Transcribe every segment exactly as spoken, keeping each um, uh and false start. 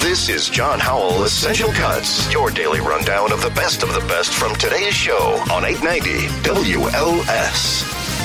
This is John Howell Essential Cuts, your daily rundown of the best of the best from today's show on eight ninety W L S.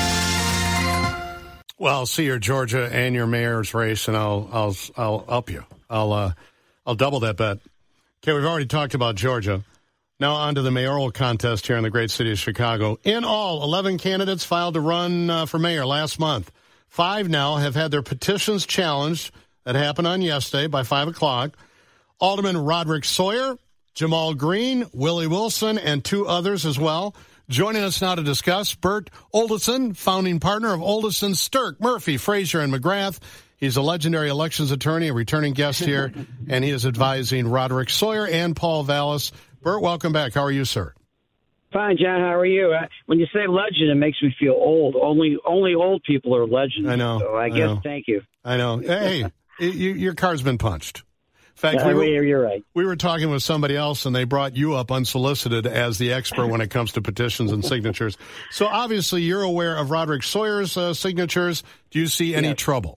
Well, I'll see your Georgia and your mayor's race, and I'll I'll I'll up you. I'll uh, I'll double that bet. Okay, we've already talked about Georgia. Now on to the mayoral contest here in the great city of Chicago. In all, eleven candidates filed to run uh, for mayor last month. Five now have had their petitions challenged. That happened on yesterday by five o'clock. Alderman Roderick Sawyer, Jamal Green, Willie Wilson, and two others as well. Joining us now to discuss, Bert Oldison, founding partner of Oldison, Stirk, Murphy, Frazier, and McGrath. He's a legendary elections attorney, a returning guest here, and he is advising Roderick Sawyer and Paul Vallis. Bert, welcome back. How are you, sir? Fine, John. How are you? Uh, when you say legend, it makes me feel old. Only only old people are legends. I know. So I, I guess know. Thank you. I know. Hey, you, your card's been punched. In fact, uh, we were, you're right. We were talking with somebody else, and they brought you up unsolicited as the expert when it comes to petitions and signatures. So obviously, you're aware of Roderick Sawyer's uh, signatures. Do you see any yes. trouble?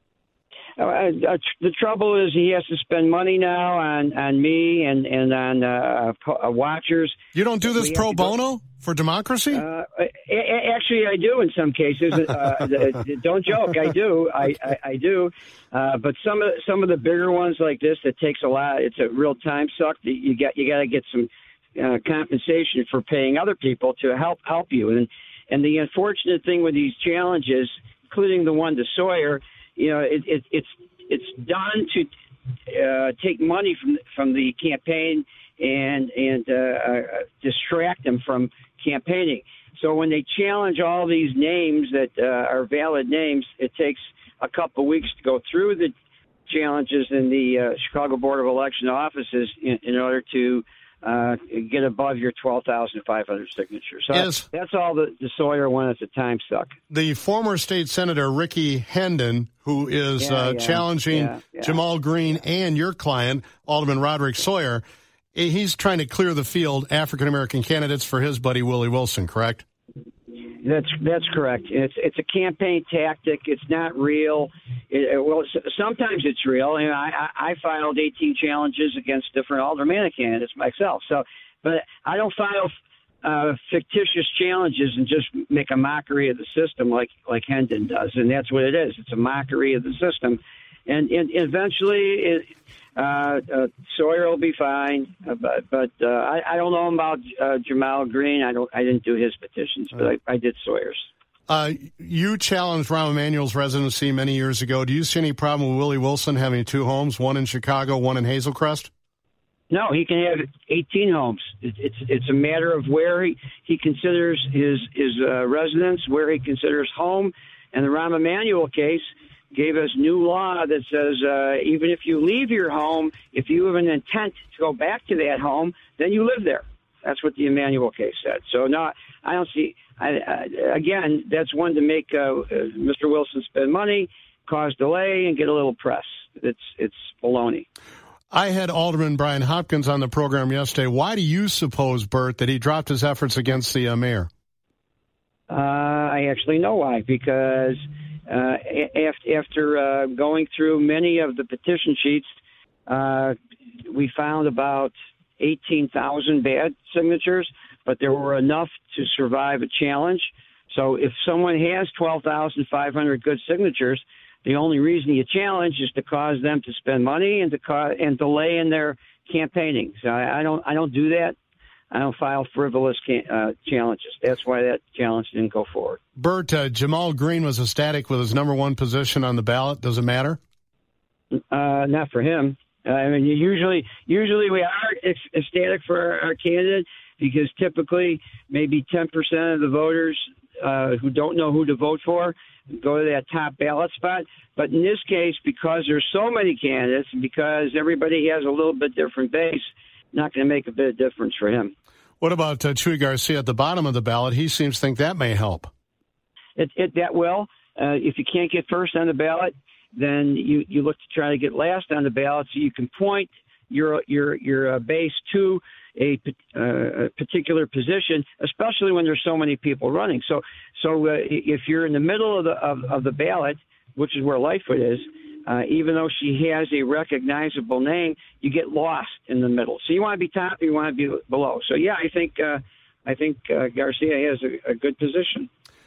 Uh, uh, the trouble is he has to spend money now on, on me and, and on uh, uh, watchers. You don't do this we pro bono for democracy? Uh, actually, I do in some cases. Uh, don't joke, I do. I, I, I do. Uh, but some of some of the bigger ones like this, it takes a lot. It's a real time suck. You got you got to get some uh, compensation for paying other people to help help you. And and the unfortunate thing with these challenges, including the one to Sawyer. You know, it, it, it's it's done to uh, take money from from the campaign and and uh, uh, distract them from campaigning. So when they challenge all these names that uh, are valid names, it takes a couple of weeks to go through the challenges in the uh, Chicago Board of Election offices in, in order to uh, get above your twelve thousand five hundred signatures. So yes. That's all the, the Sawyer one at the time suck. The former state senator, Ricky Hendon, who is yeah, uh, yeah, challenging yeah, yeah. Jamal Green and your client, Alderman Roderick Sawyer, he's trying to clear the field, African-American candidates for his buddy Willie Wilson, correct? That's that's correct. It's it's a campaign tactic. It's not real. It, well, sometimes it's real. And I, I filed eighteen challenges against different aldermanic candidates myself. So, but I don't file uh, fictitious challenges and just make a mockery of the system like like Hendon does. And that's what it is. It's a mockery of the system. And, and eventually, it, uh, uh, Sawyer will be fine, uh, but but uh, I, I don't know about uh, Jamal Green. I don't. I didn't do his petitions, but I, I did Sawyer's. Uh, you challenged Rahm Emanuel's residency many years ago. Do you see any problem with Willie Wilson having two homes, one in Chicago, one in Hazel Crest? No, he can have eighteen homes. It, it's it's a matter of where he, he considers his his uh, residence, where he considers home, and the Rahm Emanuel case gave us new law that says uh, even if you leave your home, if you have an intent to go back to that home, then you live there. That's what the Emanuel case said. So, no, I don't see I, I, – again, that's one to make uh, Mister Wilson spend money, cause delay, and get a little press. It's, it's baloney. I had Alderman Brian Hopkins on the program yesterday. Why do you suppose, Bert, that he dropped his efforts against the uh, mayor? Uh, I actually know why, because – Uh, after, after uh, going through many of the petition sheets, uh, we found about eighteen thousand bad signatures, but there were enough to survive a challenge. So if someone has twelve thousand five hundred good signatures, the only reason you challenge is to cause them to spend money and to cause, and delay in their campaigning. So I, I don't I don't do that. I don't file frivolous can- uh, challenges. That's why that challenge didn't go forward. Bert, uh, Jamal Green was ecstatic with his number one position on the ballot. Does it matter? Uh, not for him. Uh, I mean, usually, usually we are ecstatic for our, our candidate because typically maybe ten percent of the voters uh, who don't know who to vote for go to that top ballot spot. But in this case, because there's so many candidates and because everybody has a little bit different base, not going to make a bit of difference for him. What about uh, Chuy Garcia at the bottom of the ballot? He seems to think that may help. It, it that will. Uh, if you can't get first on the ballot, then you, you look to try to get last on the ballot so you can point your your your uh, base to a, uh, a particular position, especially when there's so many people running. So so uh, if you're in the middle of the of, of the ballot, which is where Lightfoot is, uh, even though she has a recognizable name, you get lost in the middle. So you want to be top, you want to be below. So yeah, I think uh, I think uh, Garcia has a, a good position.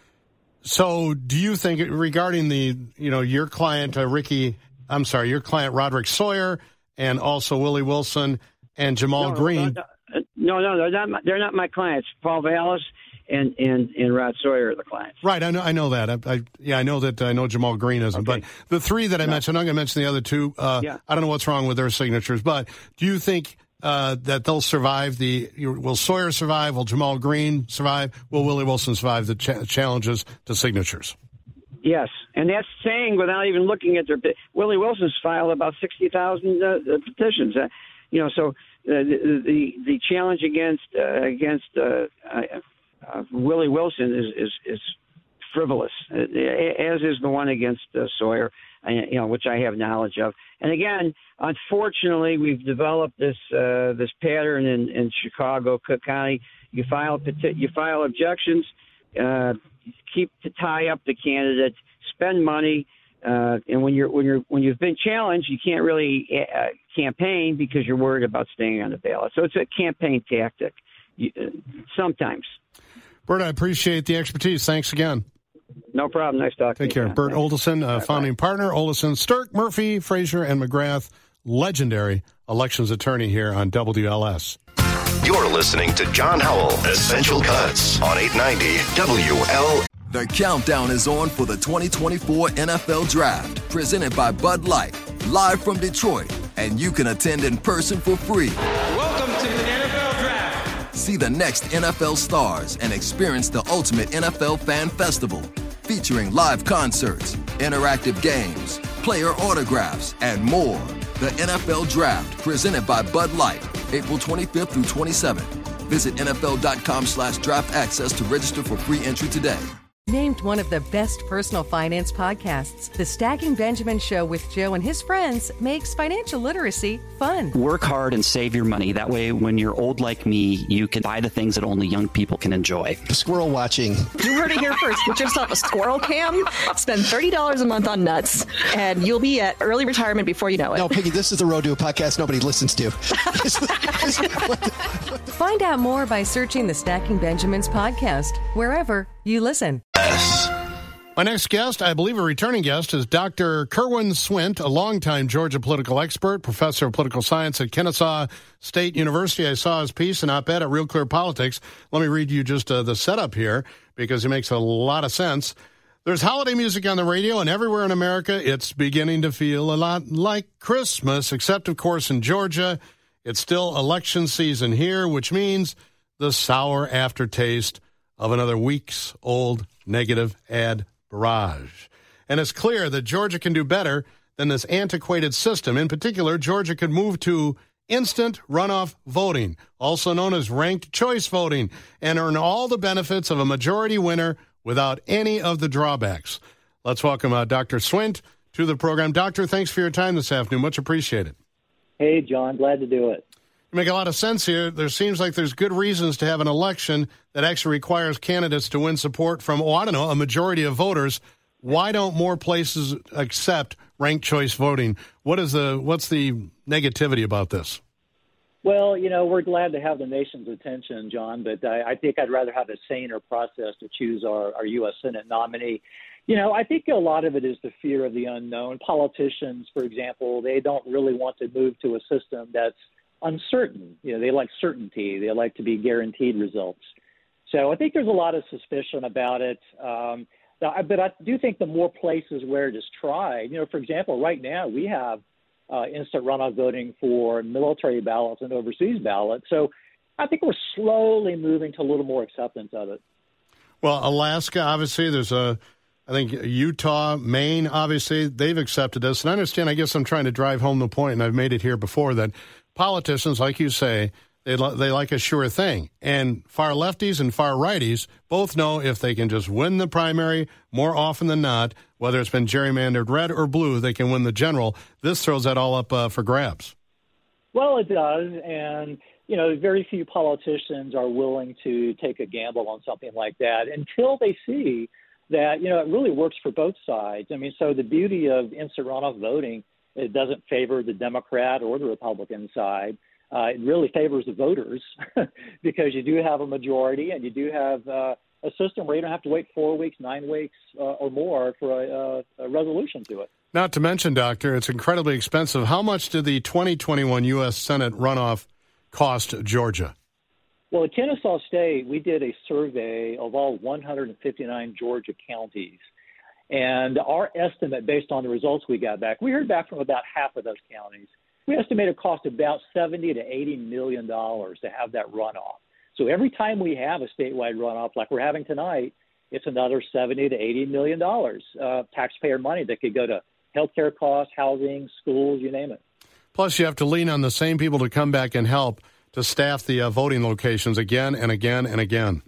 So do you think regarding the you know your client uh, Ricky, I'm sorry, your client Roderick Sawyer, and also Willie Wilson and Jamal no, Green? No, no, they're not. My, they're not my clients. Paul Vallis and, and, and Rod Sawyer are the clients. Right, I know. I know that. I, I yeah, I know that. I know Jamal Green isn't. Okay. But the three that I no. mentioned, I'm going to mention the other two. Uh, yeah. I don't know what's wrong with their signatures, but do you think uh, that they'll survive the? Will Sawyer survive? Will Jamal Green survive? Will Willie Wilson survive the ch- challenges to signatures? Yes, and that's saying without even looking at their. Willie Wilson's filed about sixty thousand uh, petitions. Uh, you know, so uh, the, the the challenge against uh, against uh, uh, uh, Willie Wilson is is, is frivolous, uh, as is the one against uh, Sawyer, uh, you know, which I have knowledge of. And again, unfortunately, we've developed this uh, this pattern in, in Chicago, Cook County. You file peti- you file objections. Uh, keep to tie up the candidate, spend money, uh, and when you're when you're when you've been challenged, you can't really uh, campaign because you're worried about staying on the ballot. So it's a campaign tactic you, uh, sometimes. Bert, I appreciate the expertise. Thanks again. No problem. Nice talking. Take care. Bert Oldeson, uh, founding bye. partner, Oldeson, Stirk, Murphy, Frazier, and McGrath, legendary elections attorney here on W L S. You're listening to John Howell, Essential Cuts on eight ninety W L. The countdown is on for the twenty twenty-four N F L Draft, presented by Bud Light, live from Detroit, and you can attend in person for free. Welcome to the N F L Draft. See the next N F L stars and experience the ultimate N F L fan festival, featuring live concerts, interactive games, player autographs, and more. The N F L Draft, presented by Bud Light, April twenty-fifth through twenty-seventh. Visit N F L dot com slash draft access to register for free entry today. Named one of the best personal finance podcasts, The Stacking Benjamin Show with Joe and his friends makes financial literacy fun. Work hard and save your money. That way, when you're old like me, you can buy the things that only young people can enjoy. Squirrel watching. You heard it here first. Get yourself a squirrel cam, spend thirty dollars a month on nuts, and you'll be at early retirement before you know it. No, Piggy, this is the road to a podcast nobody listens to. Find out more by searching the Stacking Benjamins podcast, wherever you listen. My next guest, I believe a returning guest, is Doctor Kerwin Swint, a longtime Georgia political expert, professor of political science at Kennesaw State University. I saw his piece in op-ed at Real Clear Politics. Let me read you just uh, the setup here, because it makes a lot of sense. There's holiday music on the radio, and everywhere in America, it's beginning to feel a lot like Christmas, except, of course, in Georgia. It's still election season here, which means the sour aftertaste of another week's old negative ad barrage. And it's clear that Georgia can do better than this antiquated system. In particular, Georgia could move to instant runoff voting, also known as ranked choice voting, and earn all the benefits of a majority winner without any of the drawbacks. Let's welcome uh, Doctor Swint to the program. Doctor, thanks for your time this afternoon. Much appreciated. Hey, John. Glad to do it. You make a lot of sense here. There seems like there's good reasons to have an election that actually requires candidates to win support from, oh, I don't know, a majority of voters. Why don't more places accept ranked choice voting? What is the what's the negativity about this? Well, you know, we're glad to have the nation's attention, John, but I, I think I'd rather have a saner process to choose our, our U S Senate nominee. You know, I think a lot of it is the fear of the unknown. Politicians, for example, they don't really want to move to a system that's uncertain. You know, they like certainty. They like to be guaranteed results. So I think there's a lot of suspicion about it. Um, but I do think the more places where it is tried, you know, for example, right now we have uh, instant runoff voting for military ballots and overseas ballots. So I think we're slowly moving to a little more acceptance of it. Well, Alaska, obviously, there's a, I think Utah, Maine, obviously, they've accepted this. And I understand, I guess I'm trying to drive home the point, and I've made it here before, that politicians, like you say, they, they like a sure thing. And far lefties and far righties both know if they can just win the primary more often than not, whether it's been gerrymandered red or blue, they can win the general. This throws that all up uh, for grabs. Well, it does. And, you know, very few politicians are willing to take a gamble on something like that until they see that, you know, it really works for both sides. I mean, so the beauty of instant runoff voting, it doesn't favor the Democrat or the Republican side. Uh, it really favors the voters because you do have a majority and you do have uh, a system where you don't have to wait four weeks, nine weeks uh, or more for a, a resolution to it. Not to mention, Doctor, it's incredibly expensive. How much did the twenty twenty-one U S Senate runoff cost Georgia? Well, at Kennesaw State, we did a survey of all one hundred fifty-nine Georgia counties. And our estimate, based on the results we got back, we heard back from about half of those counties. We estimate it cost about seventy to eighty million dollars to have that runoff. So every time we have a statewide runoff like we're having tonight, it's another seventy to eighty million dollars uh, taxpayer money that could go to healthcare costs, housing, schools, you name it. Plus, you have to lean on the same people to come back and help to staff the uh, voting locations again and again and again.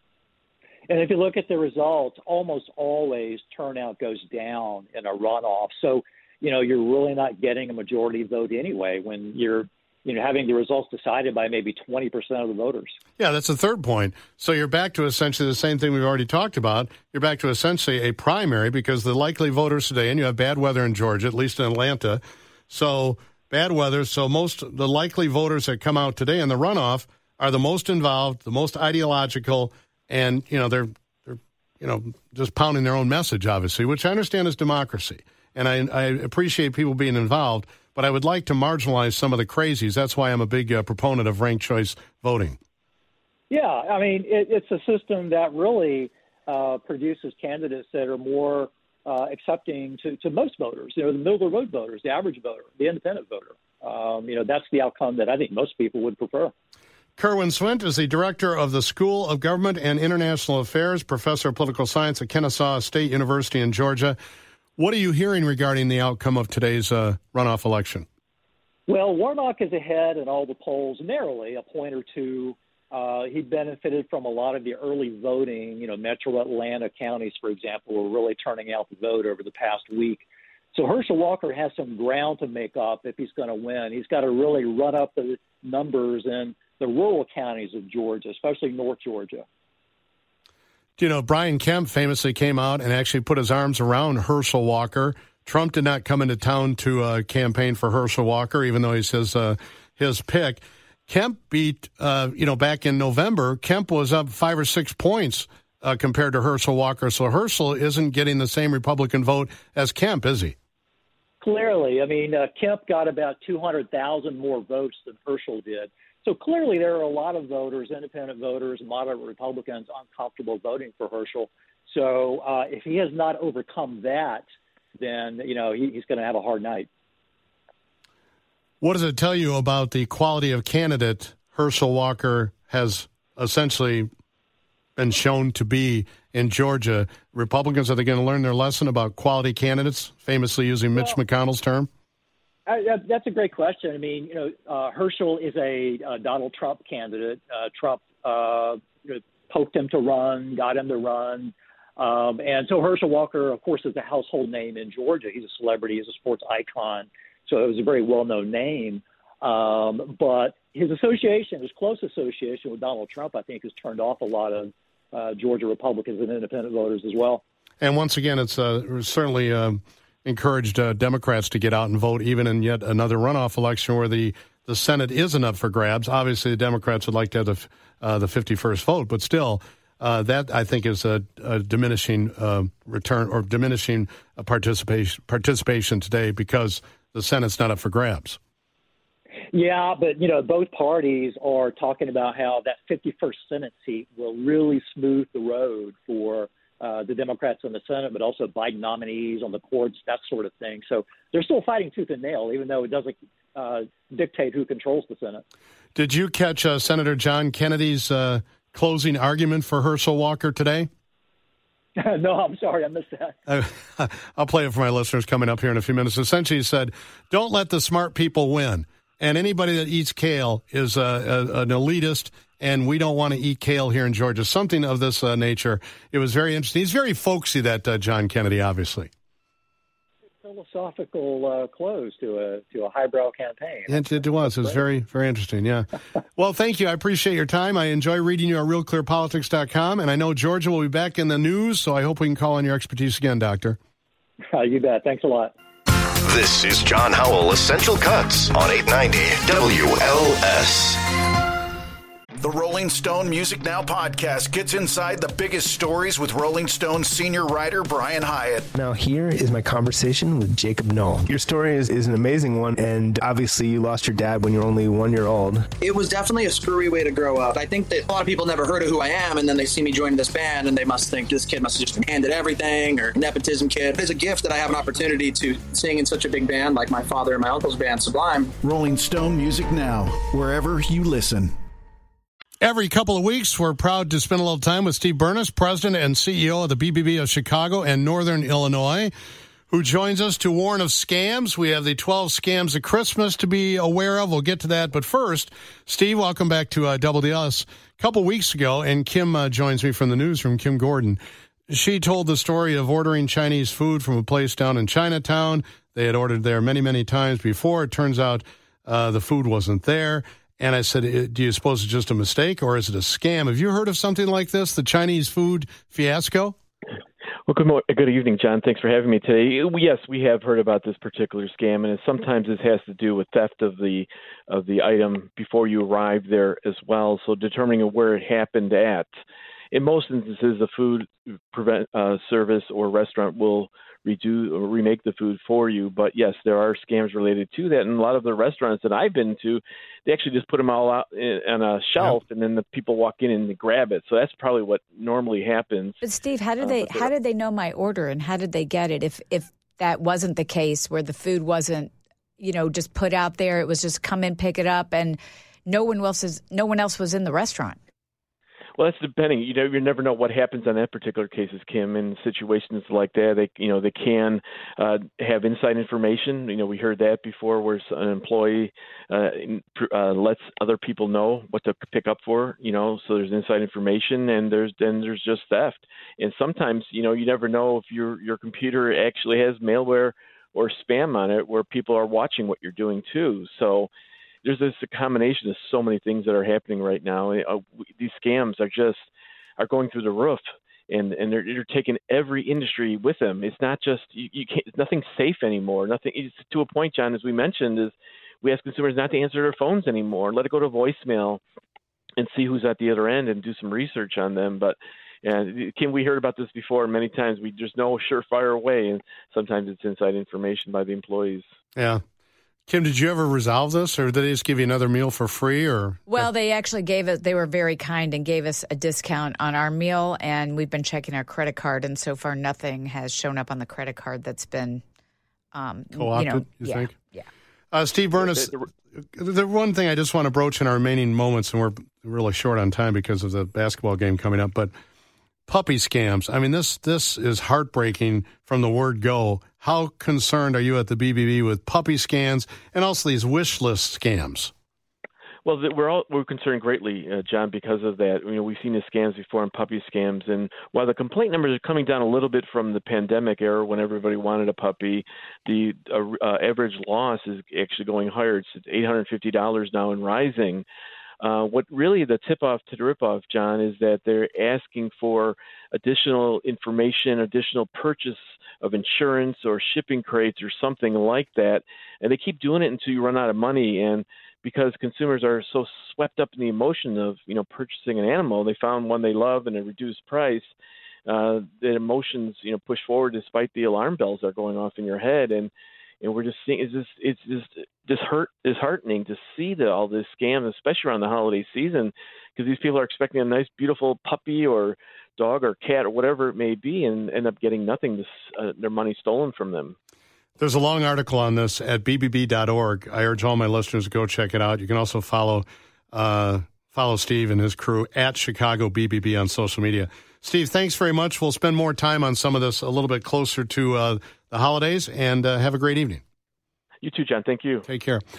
And if you look at the results, almost always turnout goes down in a runoff. So, you know, you're really not getting a majority vote anyway when you're, you know, having the results decided by maybe twenty percent of the voters. Yeah, that's the third point. So you're back to essentially the same thing we've already talked about. You're back to essentially a primary because the likely voters today, and you have bad weather in Georgia, at least in Atlanta. So bad weather. So most the likely voters that come out today in the runoff are the most involved, the most ideological, and, you know, they're, they're you know, just pounding their own message, obviously, which I understand is democracy. And I, I appreciate people being involved, but I would like to marginalize some of the crazies. That's why I'm a big uh, proponent of ranked choice voting. Yeah, I mean, it, it's a system that really uh, produces candidates that are more uh, accepting to, to most voters, you know, the middle-of-the-road voters, the average voter, the independent voter. Um, you know, that's the outcome that I think most people would prefer. Kerwin Swint is the director of the School of Government and International Affairs, professor of political science at Kennesaw State University in Georgia. What are you hearing regarding the outcome of today's uh, runoff election? Well, Warnock is ahead in all the polls narrowly, a point or two. Uh, he benefited from a lot of the early voting. You know, metro Atlanta counties, for example, were really turning out to vote over the past week. So Herschel Walker has some ground to make up if he's going to win. He's got to really run up the numbers in the rural counties of Georgia, especially North Georgia. You know, Brian Kemp famously came out and actually put his arms around Herschel Walker. Trump did not come into town to uh, campaign for Herschel Walker, even though he's his, uh, his pick. Kemp beat, uh, you know, back in November, Kemp was up five or six points uh, compared to Herschel Walker. So Herschel isn't getting the same Republican vote as Kemp, is he? Clearly. I mean, uh, Kemp got about two hundred thousand more votes than Herschel did. So clearly there are a lot of voters, independent voters, moderate Republicans, uncomfortable voting for Herschel. So uh, if he has not overcome that, then, you know, he, he's going to have a hard night. What does it tell you about the quality of candidate Herschel Walker has essentially been shown to be in Georgia? Republicans, are they going to learn their lesson about quality candidates, famously using Mitch well, McConnell's term? I, that's a great question. I mean, you know, uh, Herschel is a uh, Donald Trump candidate. Uh, Trump uh, you know, poked him to run, got him to run. Um, and so Herschel Walker, of course, is a household name in Georgia. He's a celebrity. He's a sports icon. So it was a very well-known name. Um, but his association, his close association with Donald Trump, I think, has turned off a lot of uh, Georgia Republicans and independent voters as well. And once again, it's uh, certainly um, encouraged uh, Democrats to get out and vote, even in yet another runoff election where the, the Senate isn't up for grabs. Obviously, the Democrats would like to have the, uh, the fifty-first vote, but still, uh, that, I think, is a, a diminishing uh, return or diminishing uh, participation, participation today because the Senate's not up for grabs. Yeah, but, you know, both parties are talking about how that fifty-first Senate seat will really smooth the road for uh, the Democrats in the Senate, but also Biden nominees on the courts, that sort of thing. So they're still fighting tooth and nail, even though it doesn't uh, dictate who controls the Senate. Did you catch uh, Senator John Kennedy's uh, closing argument for Herschel Walker today? No, I'm sorry, I missed that. Uh, I'll play it for my listeners coming up here in a few minutes. Essentially, he said, don't let the smart people win. And anybody that eats kale is uh, a, an elitist, and we don't want to eat kale here in Georgia. Something of this uh, nature. It was very interesting. He's very folksy, that uh, John Kennedy, obviously. So philosophical uh, close to a to a highbrow campaign. It, it was. It was very, very interesting, yeah. Well, thank you. I appreciate your time. I enjoy reading you at real clear politics dot com, and I know Georgia will be back in the news, so I hope we can call on your expertise again, Doctor. Uh, you bet. Thanks a lot. This is John Howell, Essential Cuts on eight ninety W L S. The Rolling Stone Music Now podcast gets inside the biggest stories with Rolling Stone senior writer Brian Hyatt. Now here is my conversation with Jacob Knoll. Your story is, is an amazing one, and obviously you lost your dad when you were only one year old. It was definitely a screwy way to grow up. I think that a lot of people never heard of who I am, and then they see me joining this band, and they must think this kid must have just been handed everything, or nepotism kid. It's a gift that I have an opportunity to sing in such a big band like my father and my uncle's band, Sublime. Rolling Stone Music Now, wherever you listen. Every couple of weeks, we're proud to spend a little time with Steve Burness, President and C E O of the B B B of Chicago and Northern Illinois, who joins us to warn of scams. We have the twelve scams of Christmas to be aware of. We'll get to that. But first, Steve, welcome back to uh, W D L S. A couple weeks ago, and Kim uh, joins me from the newsroom, Kim Gordon. She told the story of ordering Chinese food from a place down in Chinatown. They had ordered there many, many times before. It turns out uh, the food wasn't there. And I said, do you suppose it's just a mistake or is it a scam? Have you heard of something like this, the Chinese food fiasco? Well, good, mo- good evening, John. Thanks for having me today. Yes, we have heard about this particular scam, and sometimes this has to do with theft of the of the item before you arrive there as well, so determining where it happened at. In most instances, the food prevent, uh, service or restaurant will redo or remake the food for you. But yes, there are scams related to that. And a lot of the restaurants that I've been to, they actually just put them all out in, on a shelf, yeah. and then the people walk in and they grab it. So that's probably what normally happens. But Steve, how did uh, they how did they know my order, and how did they get it if if that wasn't the case, where the food wasn't, you know, just put out there? It was just come in, pick it up, and no one else is no one else was in the restaurant. Well, that's depending. You know, you never know what happens on that particular cases, Kim. In situations like that, they, you know, they can uh, have inside information. You know, we heard that before, where an employee uh, uh, lets other people know what to pick up for. You know, so there's inside information, and there's then there's just theft. And sometimes, you know, you never know if your your computer actually has malware or spam on it, where people are watching what you're doing too. So there's this a combination of so many things that are happening right now. Uh, these scams are just are going through the roof, and and they're, they're taking every industry with them. It's not just you, you can't. Nothing's safe anymore. Nothing. It's to a point, John, as we mentioned, is we ask consumers not to answer their phones anymore. Let it go to voicemail, and see who's at the other end, and do some research on them. But and Kim, we heard about this before many times. We there's no surefire way, and sometimes it's inside information by the employees. Yeah. Kim, did you ever resolve this, or did they just give you another meal for free? Or Well, they actually gave us, they were very kind and gave us a discount on our meal, and we've been checking our credit card, and so far nothing has shown up on the credit card that's been um, co-opted, you, know, you yeah, think? Yeah. Uh, Steve Burness, the one thing I just want to broach in our remaining moments, and we're really short on time because of the basketball game coming up, but puppy scams. I mean, this this is heartbreaking from the word go. How concerned are you at the B B B with puppy scams and also these wish list scams? Well, we're all we're concerned greatly, uh, John, because of that. You know, we've seen the scams before and puppy scams, and while the complaint numbers are coming down a little bit from the pandemic era when everybody wanted a puppy, the uh, uh, average loss is actually going higher. It's eight hundred fifty dollars now and rising. Uh, what really the tip-off to the rip-off, John, is that they're asking for additional information, additional purchase of insurance or shipping crates or something like that, and they keep doing it until you run out of money. And because consumers are so swept up in the emotion of, you know, purchasing an animal, they found one they love and a reduced price. Uh, the emotions, you know, push forward despite the alarm bells that are going off in your head, and and we're just seeing is this it's just disheart disheartening to see the, all this scam, especially around the holiday season, because these people are expecting a nice, beautiful puppy or dog or cat or whatever it may be, and end up getting nothing, to, uh, their money stolen from them. There's a long article on this at b b b dot org. I urge all my listeners to go check it out. You can also follow uh, follow Steve and his crew at Chicago B B B on social media. Steve, thanks very much. We'll spend more time on some of this a little bit closer to uh, the holidays, and uh, have a great evening. You too, John. Thank you. Take care.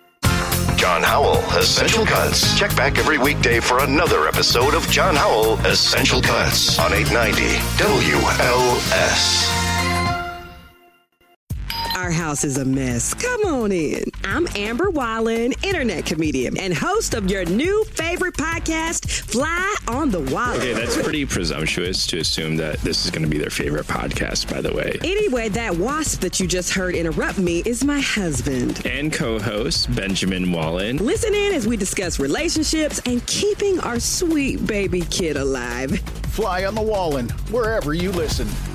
John Howell, Essential Cuts. Check back every weekday for another episode of John Howell, Essential Cuts on eight ninety W L S. our house is a mess. Come on in. I'm Amber Wallen, internet comedian and host of your new favorite podcast, Fly on the Wallen. Okay, that's pretty presumptuous to assume that this is going to be their favorite podcast, by the way. Anyway, that wasp that you just heard interrupt me is my husband. And co-host, Benjamin Wallen. Listen in as we discuss relationships and keeping our sweet baby kid alive. Fly on the Wallen, wherever you listen.